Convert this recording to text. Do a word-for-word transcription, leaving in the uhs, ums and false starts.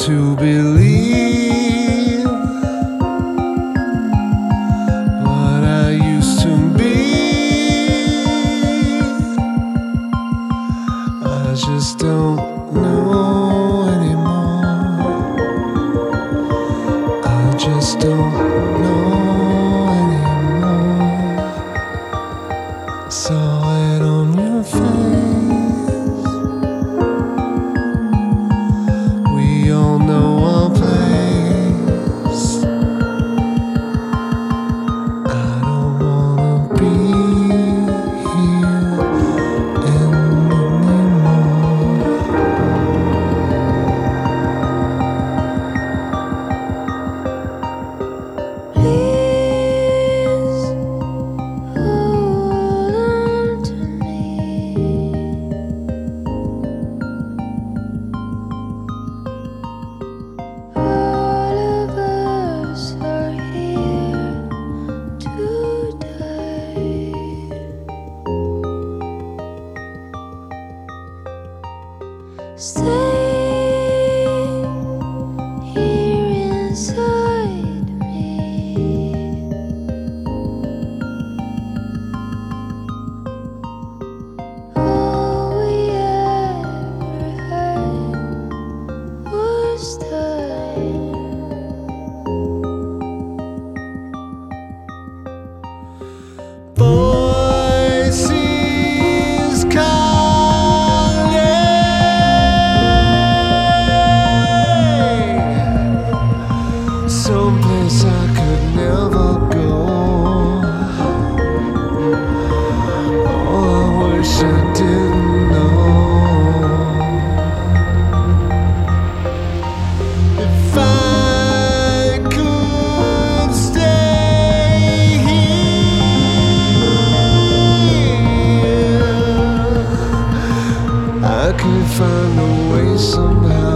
to believe what I used to be. I just don't know anymore. I just don't know anymore. Saw it on your face. We all know our place. I don't wanna be here anymore. Please hold on to me. All of us are here to die. Stay here inside me. All we ever had was time. Voices calling, someplace I could never go. Oh, I wish I didn't know. If I could stay here, I could find a way somehow.